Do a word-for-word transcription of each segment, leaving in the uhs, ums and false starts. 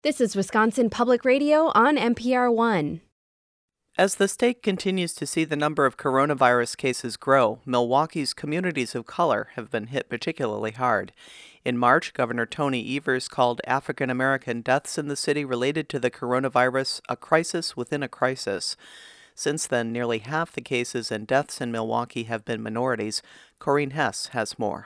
This is Wisconsin Public Radio on N P R One. As the state continues to see the number of coronavirus cases grow, Milwaukee's communities of color have been hit particularly hard. In March, Governor Tony Evers called African American deaths in the city related to the coronavirus a crisis within a crisis. Since then, nearly half the cases and deaths in Milwaukee have been minorities. Corrine Hess has more.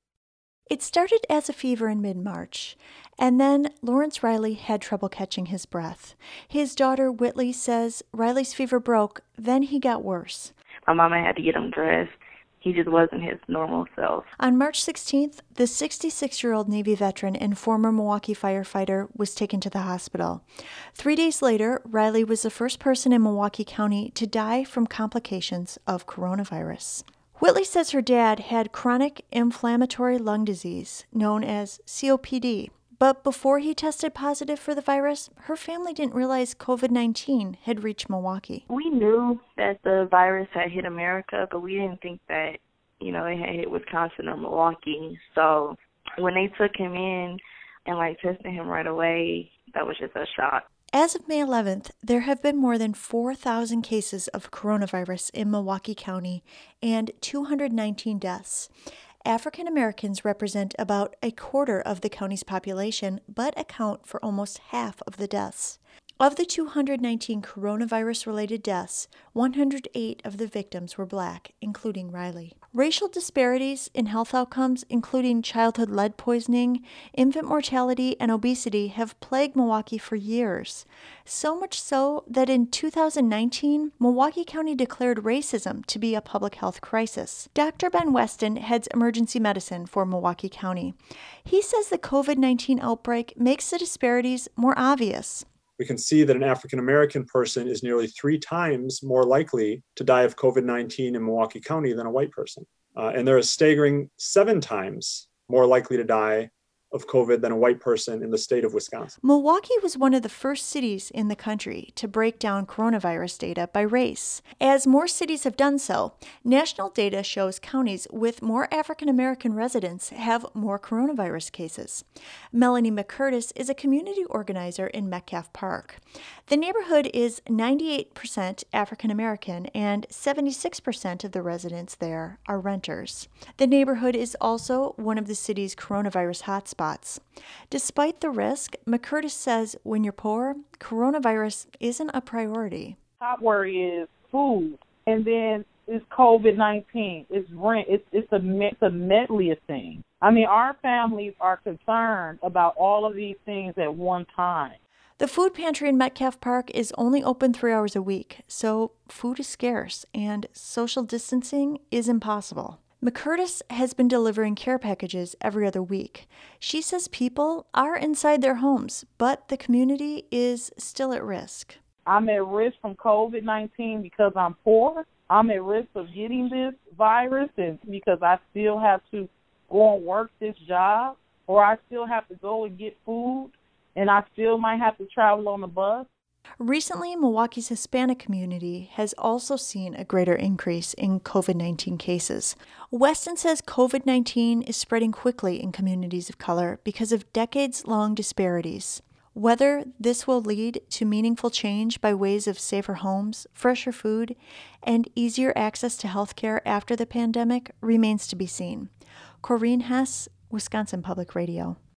It started as a fever in mid-March, and then Lawrence Riley had trouble catching his breath. His daughter, Whitley, says Riley's fever broke, then he got worse. My mama had to get him dressed. He just wasn't his normal self. On March sixteenth, the sixty-six-year-old Navy veteran and former Milwaukee firefighter was taken to the hospital. Three days later, Riley was the first person in Milwaukee County to die from complications of coronavirus. Whitley says her dad had chronic inflammatory lung disease, known as C O P D. But before he tested positive for the virus, her family didn't realize covid nineteen had reached Milwaukee. We knew that the virus had hit America, but we didn't think that, you know, it had hit Wisconsin or Milwaukee. So when they took him in and, like, tested him right away, that was just a shock. As of May eleventh, there have been more than four thousand cases of coronavirus in Milwaukee County and two hundred nineteen deaths. African Americans represent about a quarter of the county's population, but account for almost half of the deaths. Of the two hundred nineteen coronavirus-related deaths, one hundred eight of the victims were Black, including Riley. Racial disparities in health outcomes, including childhood lead poisoning, infant mortality, and obesity, have plagued Milwaukee for years. So much so that in two thousand nineteen, Milwaukee County declared racism to be a public health crisis. Doctor Ben Weston heads emergency medicine for Milwaukee County. He says the covid nineteen outbreak makes the disparities more obvious. We can see that an African-American person is nearly three times more likely to die of covid nineteen in Milwaukee County than a white person. Uh, and they're a staggering seven times more likely to die of COVID than a white person in the state of Wisconsin. Milwaukee was one of the first cities in the country to break down coronavirus data by race. As more cities have done so, national data shows counties with more African American residents have more coronavirus cases. Melanie McCurtis is a community organizer in Metcalf Park. The neighborhood is ninety-eight percent African American, and seventy-six percent of the residents there are renters. The neighborhood is also one of the city's coronavirus hotspots. Despite the risk, McCurtis says when you're poor, coronavirus isn't a priority. Top worry is food, and then it's covid nineteen, it's rent, it's, it's, a, it's a medley of things. I mean, our families are concerned about all of these things at one time. The food pantry in Metcalf Park is only open three hours a week, so food is scarce and social distancing is impossible. McCurtis has been delivering care packages every other week. She says people are inside their homes, but the community is still at risk. I'm at risk from covid nineteen because I'm poor. I'm at risk of getting this virus and because I still have to go and work this job, or I still have to go and get food, and I still might have to travel on the bus. Recently, Milwaukee's Hispanic community has also seen a greater increase in covid nineteen cases. Weston says covid nineteen is spreading quickly in communities of color because of decades-long disparities. Whether this will lead to meaningful change by ways of safer homes, fresher food, and easier access to health care after the pandemic remains to be seen. Corrine Hess, Wisconsin Public Radio.